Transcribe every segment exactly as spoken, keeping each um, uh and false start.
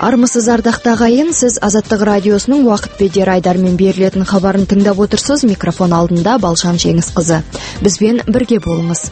Армысыз ардақты ағайын, сіз Азаттық радиосының уақыт бедер айдармен берілетін хабарын тыңдап отырсыз. Микрофон алдында Балшан Жеңісқызы. Бізбен бірге болыңыз.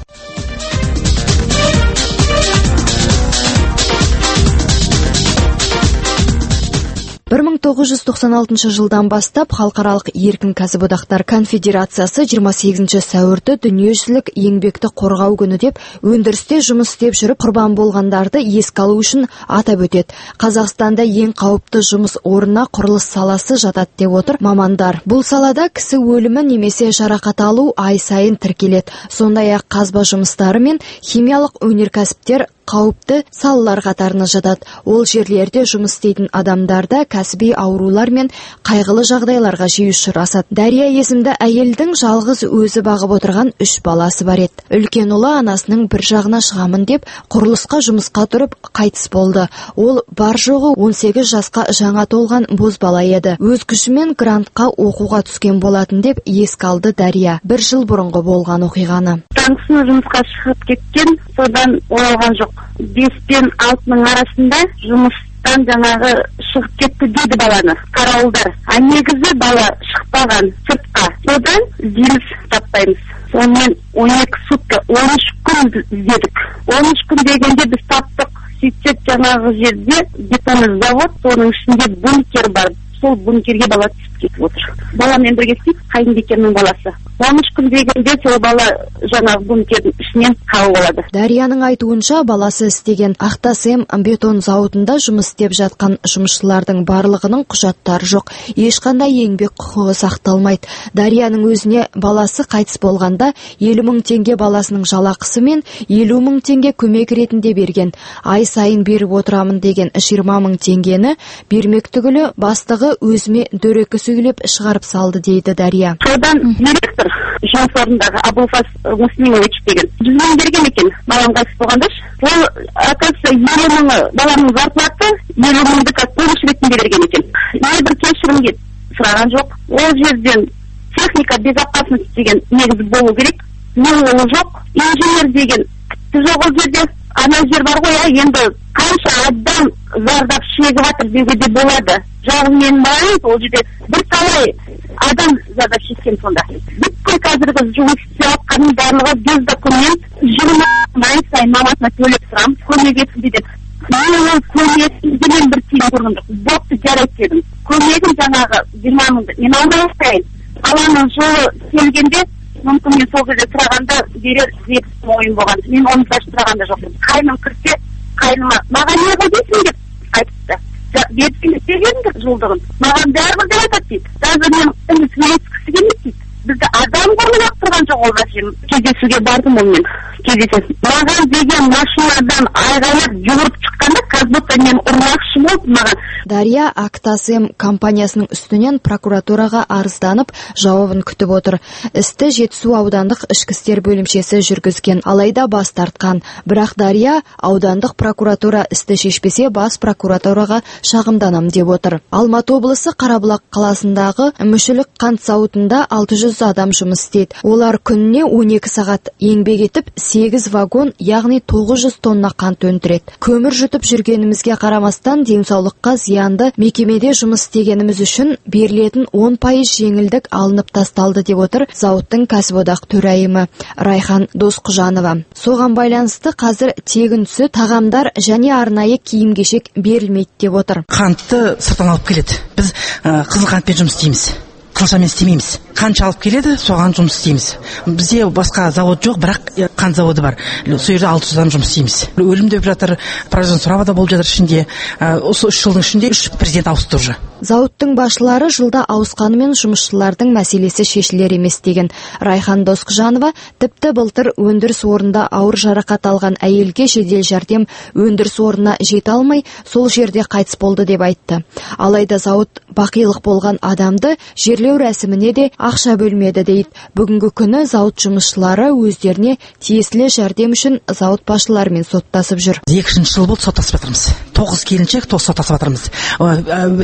бір мың тоғыз жүз тоқсан алтыншы жылдан бастап Халықаралық еркін кәсіподақтар конфедерациясы жиырма сегізінші сәуірді дүниежүзілік еңбекті қорғау күні деп өндірісте жұмыс істеп жүріп құрбан болғандарды еске алу үшін атап өтеді. Қазақстанда ең қауіпті жұмыс орнына құрылыс саласы жатады деп отыр мамандар. Бұл салада кісі өлімі немесе жарақат алу ай сайын тіркеледі. Сондай-ақ қазба жұмыстары мен химиялық өнеркәсіптер қауіпті салалар қатарына жатады. Ол жерлерде жұмыс істейтін адамдарда кәсіби аурулар мен қайғылы жағдайларға жиі ұшырасады. Дария есімді әйелдің жалғыз өзі бағып отырған үш баласы бар еді. Үлкен ұлы анасының бір жағына шығамын деп құрылысқа жұмысқа тұрып қайтыс болды. Ол бар жоғы он сегіз жасқа жаңа толған бозбала еді. Өз күшімен грантқа оқуға түскен болатын деп еске алды Дария бір жыл бұрынғы болған оқиғаны. Таңсына жұмысқа шығып кеткен, содан оралған жоқ. бес пен алтының арасында жұмыстан жаңағы шығып кетті дейді баланы қарауылдар. А негізі бала шықпаған сыртқа. Содан іздейміз, таппаймыз. Сонымен он екі сутка, он үш күн іздедік. он үш күн дегенде біз таптық. Сөйтсек жаңағы жерде бетонный завод, соның ішінде бункер бар. Сол бункерге бала түсіп кетіп отыр. Баламен бірге істейді, қайынбикемнің баласы. он үш күн дегенде сол бала жаңағы бункердің ішінен қалып алады. Дарияның айтуынша баласы істеген Ақтасем бетон зауытында жұмыс істеп жатқан жұмысшылардың барлығының құжаттары жоқ. Ешқандай еңбек құқығы сақталмайды. Дарияның өзіне баласы қайтыс болғанда елу мың теңге баласының жалақысы мен елу мың теңге көмек ретінде берген. Ай сайын беріп отырамын деген жиырма мың теңгені бермек түгілі бастығы өзіме дөрекі сөйлеп шығарып салды дейді Дария. Содан директор жұмыс орнындағы Абулфас Муслимович деген жүз мың берген екен балам қайтыс болғанда. Ол оказывается елу мыңы баламның зарплаты, елу мыңдікі помощь ретінде берген екен. Не бір кешірімге сұраған жоқ. Ол жерден техника безопасность деген негізі болу керек. Не ол жоқ. Инженер деген жоқ ол жерде. Ана жер бар ғой, енді қанша адам зардап шегіп жатыр деуге де болады. Жалғыз мен барайын, ол жерде бір талай адам зардап шеккен сонда. Бүткіл қазіргі жұмыс істеп жатқанның барлығы без документ, жылына ай сайын мамасына төлеп тұрамын, көмек етсін деп. Мен ол көмегімді мен бір тиын көрген жоқ. Бопты жарайды дедім. Көмегім жаңағы жиырма мыңды. Мен алмай отырайын. Баланың жолы келгенде мүмкін мен сол жерде сұрағанда берер деп ойым болған. Мен оны да сұрағанда жоқпын. Қайным кірсе, қайныма маған не қыл дейсің деп айтыпты. Бетсің істегенді жылдығын. Маған бәрібір деп айтады дейді. Даже мен үмітіне ескісі келмейді дейді. Бізді адам қорғап тұрған жоқ ол мәселе. Кездесуге бардым онымен. Кездесесің. Маған деген машинадан айғайлап жүгіріп шыққанда, как будто мен ұрмақшы болды маған. Дария Ақтасем компаниясының үстінен прокуратураға арызданып, жауабын күтіп отыр. Істі Жетісу аудандық ішкі істер бөлімшесі жүргізген, алайда бас тартқан. Бірақ Дария аудандық прокуратура істі шешпесе бас прокуратураға шағымданам деп отыр. Алматы облысы Қарабұлақ қаласындағы мүшілік қант зауытында алты жүз адам жұмыс істейді. Олар күніне он екі сағат еңбек етіп, сегіз вагон, яғни тоғыз жүз тонна қант өндіреді. Көмір жұтып жүргенімізге қарамастан денсаулыққа зиянды мекемеде жұмыс істегеніміз үшін берілетін он пайыз жеңілдік алынып тасталды деп отыр зауыттың кәсіподақ төрайымы Райхан Досқожанова. Соған байланысты қазір тегін сүт, тағамдар және арнайы киім-кешек берілмейді деп отыр. Қантты сырттан алып келеді. Біз ә, қызыл қантпен жұмыс істейміз. Қылшамен істемейміз. Қанша алып келеді, соған жұмыс істейміз. Бізде басқа завод жоқ, бірақ қант заводы бар. Сол жерде алты жүз адам жұмыс істейміз. Өлім деп жатыр, Поражен Сурава да болып жатыр ішінде. Осы үш жылдың ішінде үш президент ауысты уже. Зауыттың басшылары жылда ауысқанымен жұмысшылардың мәселесі шешілер емес деген Райхан Досқожанова, тіпті былтыр өндіріс орнында ауыр жарақат алған әйелге жедел жәрдем өндіріс орнына жете алмай, сол жерде қайтыс болды деп айтты. Алайда зауыт бақилық болған адамды жерлеу рәсіміне де ақша бөлмеді дейді. Бүгінгі күні зауыт жұмысшылары өздеріне тиесілі жәрдем үшін зауыт басшыларымен соттасып жүр. Екінші жыл болды соттасып жатырмыз. Тоғыз келіншек соттасып жатырмыз. Екі әйел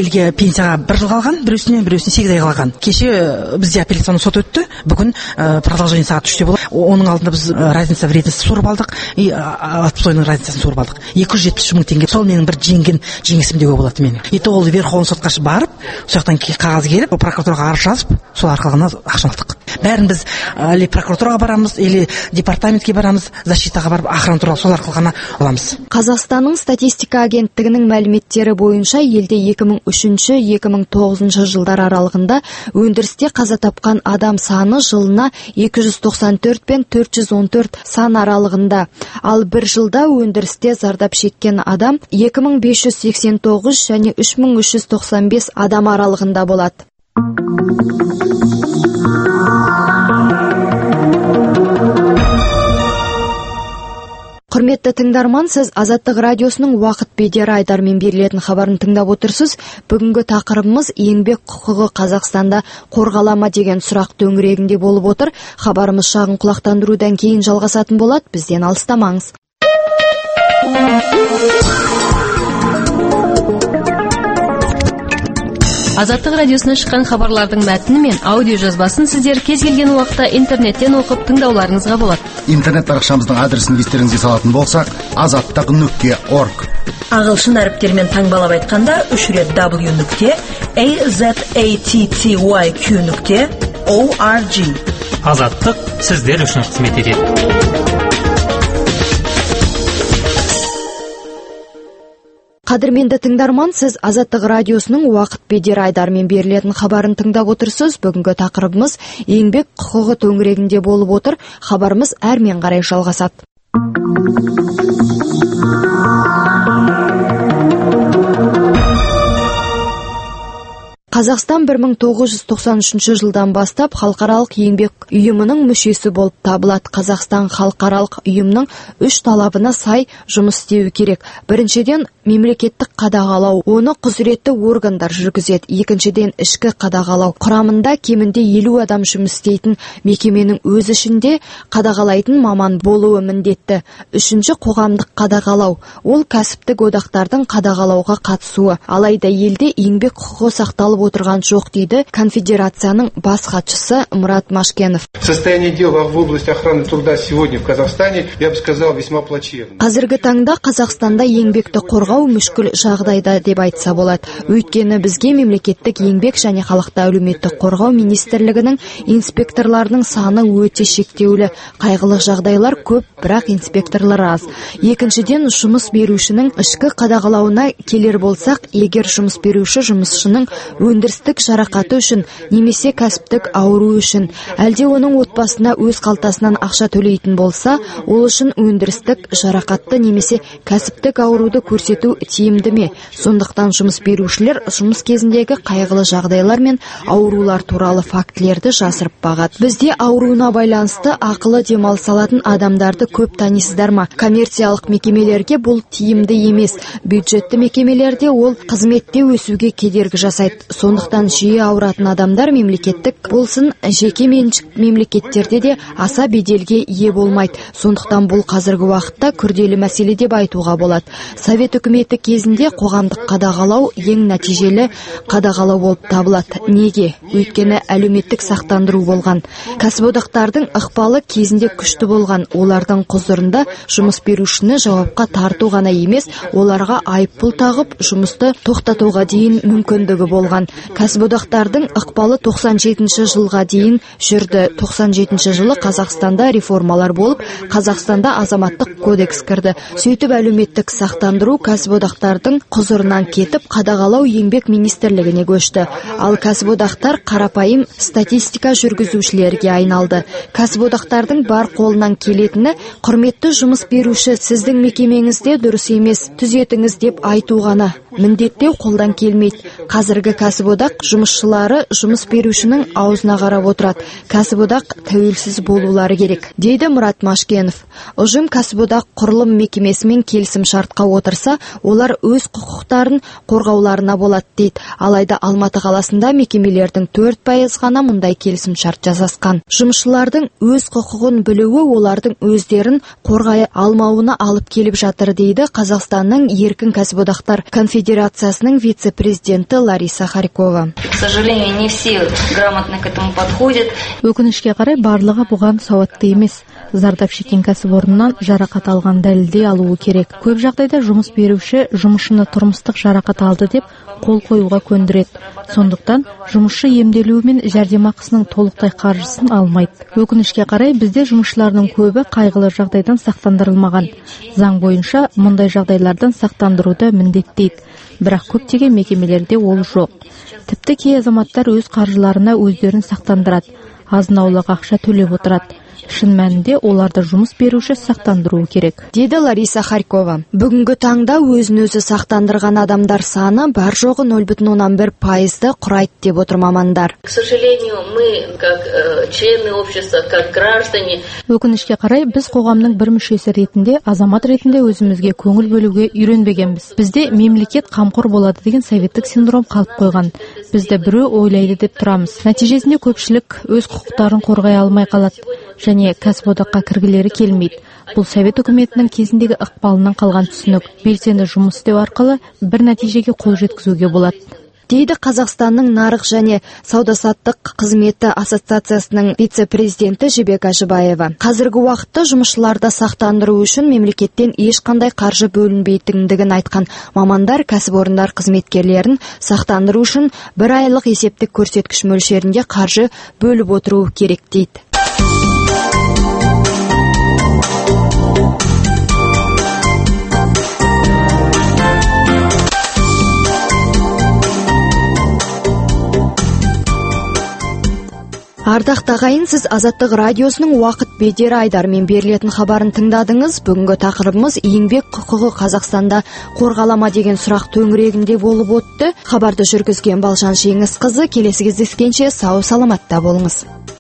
әйелге пенсияға бір жыл қалған, біреусіне біреусіне сегіз ай қалған. Кеше бізде апелляционный сот өтті. Бүгін продолжение сағат үште болады. Оның алдында біз разница вредности суырып алдық, и отстойның разницасын суырып алдық. екі жүз жетпіс мың теңге. Сол менің бір жеңген жеңісім деуге болады менің. И то ол Верховный сотқа барып, сол жақтан қағаз келіп, прокуратураға арыз жазып, сол арқылы ақша алдық. Бәрін біз или прокуратураға барамыз, или департаментке барамыз, защитаға барып, охрана туралы сол арқылы ғана аламыз. Қазақстанның статистика агенттігінің мәліметтері бойынша елде екі мың үшінші - екі мың тоғызыншы жылдар аралығында өндірісте қаза тапқан адам саны жылына екі жүз тоқсан төрт пен төрт жүз он төрт сан аралығында. Ал бір жылда өндірісте зардап шеккен адам екі мың бес жүз сексен тоғыз және үш мың үш жүз тоқсан бес адам аралығында болады. Құрметті тыңдарман, сіз Азаттық радиосының уақыт бедері Айдармен берілетін хабарын тыңдап отырсыз. Бүгінгі тақырыбымыз еңбек құқығы Қазақстанда қорғалама деген сұрақ төңірегінде болып отыр. Хабарымыз шағын құлақтандырудан кейін жалғасатын болады. Бізден алыстамаңыз. Азаттық радиосына шыққан хабарлардың мәтіні мен аудио жазбасын сіздер кез келген уақытта интернеттен оқып тыңдауларыңызға болады. Интернет парақшамыздың адресін естеріңізге салатын болсақ, азаттық нүкте орг. Ағылшын әріптермен таңбалап айтқанда үш рет w нүкте azatty нүкте org. Азаттық сіздер үшін қызмет етеді. Қадірменді тыңдарман, сіз Азаттық радиосының уақыт бедері Айдармен берілетін хабарын тыңдап отырсыз. Бүгінгі тақырыбымыз еңбек құқығы төңірегінде болып отыр. Хабарымыз әрмен қарай жалғасады. Қазақстан бір мың тоғыз жүз тоқсан үшінші жылдан бастап халықаралық еңбек ұйымының мүшесі болып табылады. Қазақстан халықаралық ұйымның үш талабына сай жұмыс істеуі керек. Біріншіден, мемлекеттік қадағалау, оны құзыретті органдар жүргізеді. Екіншіден, ішкі қадағалау. Құрамында кемінде елу адам жұмыс істейтін мекеменің өз ішінде қадағалайтын маман болуы міндетті. Үшінші, қоғамдық қадағалау. Ол кәсіптік одақтардың қадағалауға қатысуы. Алайда елде еңбек құқығы сақталып отырған жоқ дейді конфедерацияның бас хатшысы Мұрат Машкенов. Состояние дел в области охраны труда сегодня в Казахстане, я бы сказал, весьма плачевно. Қазіргі таңда Қазақстанда еңбекті қорғау мүшкіл жағдайда деп айтса болады. Өйткені бізге мемлекеттік еңбек және халықты әлеуметтік қорғау министрлігінің инспекторларының саны өте шектеулі. Қайғылы жағдайлар көп, бірақ инспекторлар аз. Екіншіден, жұмыс берушінің ішкі қадағалауына келер болсақ, егер жұмыс беруші жұмысшының өндірістік жарақаты үшін немесе кәсіптік ауру үшін, әлде оның отбасына өз қалтасынан ақша төлейтін болса, ол үшін өндірістік жарақатты немесе кәсіптік ауруды көрсету тиімді ме? Сондықтан жұмыс берушілер жұмыс кезіндегі қайғылы жағдайлар мен аурулар туралы фактілерді жасырып бағады. Бізде ауруына байланысты ақылы демалыс алатын адамдарды көп танисыздар ма? Коммерциялық мекемелерге бұл тиімді емес. Бюджетті мекемелерде ол қызметте өсуге кедергі жасайды. Сондықтан жиі ауыратын адамдар мемлекеттік болсын, жеке меншік мемлекеттерде де аса беделге ие болмайды. Сондықтан бұл қазіргі уақытта күрделі мәселе деп айтуға болады. Совет үкіметі кезінде қоғамдық қадағалау ең нәтижелі қадағалау болып табылады. Неге? Өйткені әлеуметтік сақтандыру болған. Кәсіподақтардың ықпалы кезінде күшті болған. Олардың құзырында жұмыс берушіні жауапқа тарту ғана емес, оларға айыппұл тағып, жұмысты тоқтатуға дейін мүмкіндігі болған. Кәсіподақтардың ықпалы тоқсан жетінші жылға дейін жүрді. тоқсан жетінші жылы Қазақстанда реформалар болып, Қазақстанда азаматтық кодекс кірді. Сөйтіп әлеуметтік сақтандыру кәсіподақтардың құзырынан кетіп, қадағалау еңбек министрлігіне көшті. Ал кәсіподақтар қарапайым статистика жүргізушілерге айналды. Кәсіподақтардың бар қолынан келетіні, құрметті жұмыс беруші, сіздің мекемеңізде дұрыс емес, түзетіңіз деп айту ғана. Міндеттеу қолдан келмейді. Қазіргі кәсіп кәсіподақ жұмысшылары жұмыс берушінің аузына қарап отырады. Кәсіподақ тәуелсіз болулары керек, дейді Мұрат Машкенов. Ұжым кәсіподақ құрылым мекемесімен келісім шартқа отырса, олар өз құқықтарын қорғауларына болады дейді. Алайда Алматы қаласында мекемелердің төрт пайызы ғана мұндай келісім шарт жасасқан. Жұмысшылардың өз құқығын білуі олардың өздерін қорғай алмауына алып келіп жатыр, дейді Қазақстанның еркін кәсіподақтар конфедерациясының вице-президенті Лариса Харькова. К сожалению, не все грамотно к этому подходят. Өкінішке қарай барлығы бұған сауатты емес. Зардап шеккен кәсіпорыннан жарақат алған дәлелдей алуы керек. Көп жағдайда жұмыс беруші жұмысшыны тұрмыстық жарақат алды деп қол қоюға көндіреді. Сондықтан жұмысшы емделуі мен жәрдемақысының толықтай қаржысын алмайды. Өкінішке қарай бізде жұмысшылардың көбі қайғылы жағдайдан сақтандырылмаған. Заң бойынша мұндай жағдайлардан сақтандыруды міндеттейді. Бірақ көптеген мекемелерде ол жоқ. Тіпті кей азаматтар өз қаржыларына өздерін сақтандырады, азын-аулақ ақша төлеп отырады. Шын мәнінде оларды жұмыс беруші сақтандыруы керек, деді Лариса Харькова. Бүгінгі таңда өзін-өзі сақтандырған адамдар саны бар жоғы нөл бүтін оннан бір пайызды құрайды деп отыр мамандар. К сожалению, мы как члены общества, как граждане. Өкінішке қарай біз қоғамның бір мүшесі ретінде, азамат ретінде өзімізге көңіл бөлуге үйренбегенбіз. Бізде мемлекет қамқор болады деген советтік синдром қалып қойған. Бізді біреу ойлайды деп тұрамыз. Нәтижесінде көпшілік өз құқықтарын қорғай алмай қалады және кәсіподаққа кіргілері келмейді. Бұл совет үкіметінің кезіндегі ықпалынан қалған түсінік. Белсенді жұмыс істеу арқылы бір нәтижеге қол жеткізуге болады, дейді Қазақстанның нарық және сауда-саттық қызметі ассоциациясының вице-президенті Жібек Ажыбаева. Қазіргі уақытта жұмысшыларды сақтандыру үшін мемлекеттен ешқандай қаржы бөлінбейтіндігін айтқан мамандар кәсіпорындар қызметкерлерін сақтандыру үшін бір айлық есептік көрсеткіш мөлшерінде қаржы бөліп отыруы керек дейді. Ардақ ағайын, сіз Азаттық радиосының уақыт бедері айдарымен берілетін хабарын тыңдадыңыз. Бүгінгі тақырыбымыз еңбек құқығы Қазақстанда қорғалама деген сұрақ төңірегінде болып өтті. Хабарды жүргізген Балжан Жеңісқызы. Келесі кездескенше сау саламатта болыңыз.